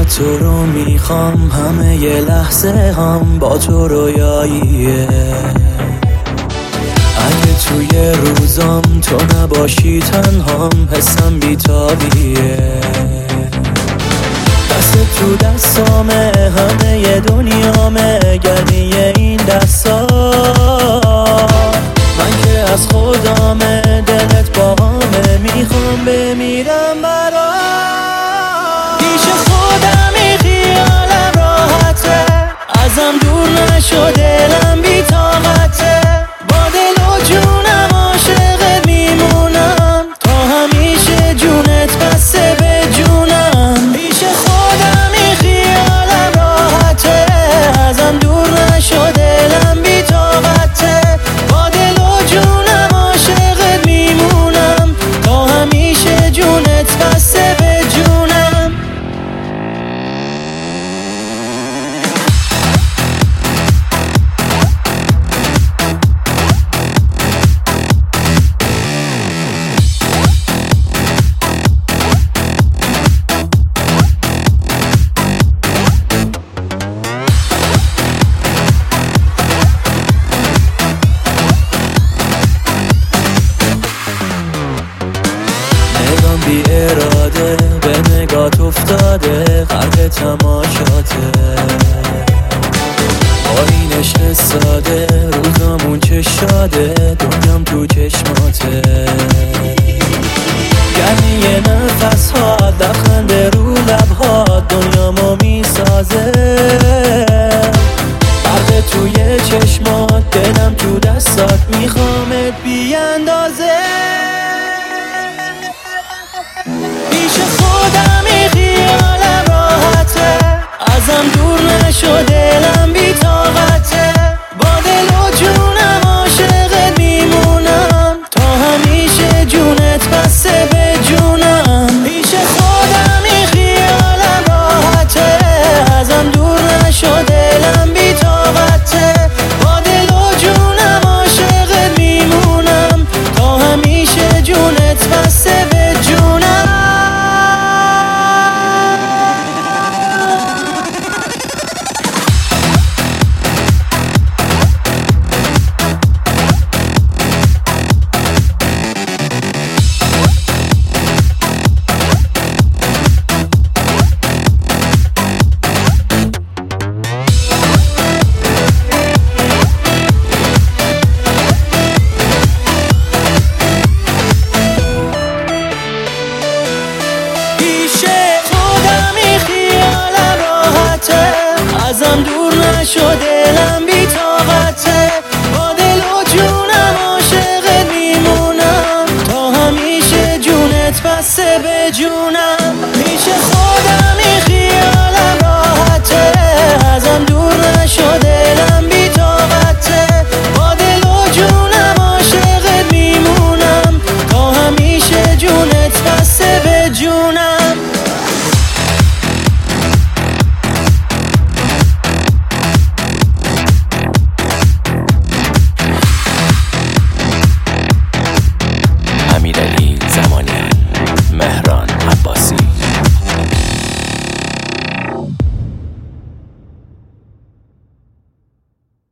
تو رو میخوام، همه ی لحظه هم با تو رویاییه. اگه توی روزام تو نباشی تنهام، حسم بیتابیه. دست تو دستامه، همه ی دنیامه، گرمی این دستا. من که از خودامه، دلت باهامه، میخوام بمیرم برات. پیش خودمی خیالم راحته، ازم دور نشو دلم بی طاقته. با دل و جونم عاشقت میمونم، تا همیشه جونت بسته به جونم. پیش خودمی خیالم راحته، ازم دور نشو دلم بی طاقته. با دل و جونم عاشقت میمونم، تا همیشه جونت بسته به جونم. بی اراده به نگات افتاده، غرق تماشاته. با این عشق ساده روزامون چه شاده، دنیام تو چشماته. گرمی نفس ها، لبخند رو لبها، دنیامو میسازه. غرق توی چشمات، دلم تو دستات، میخوامت بی اندازه. پیش خودمی خیالم راحته، ازم دور نشو دلم بی طاقته. با دل و جونم عاشقت میمونم، تا همیشه جونت بسته به جونم. پیش خودمی خیالم راحته، ازم دور نشو دلم بی طاقته. با دل و جونم عاشقت میمونم، تا همیشه جونت بسته به جونم. ازم دور نشو دلم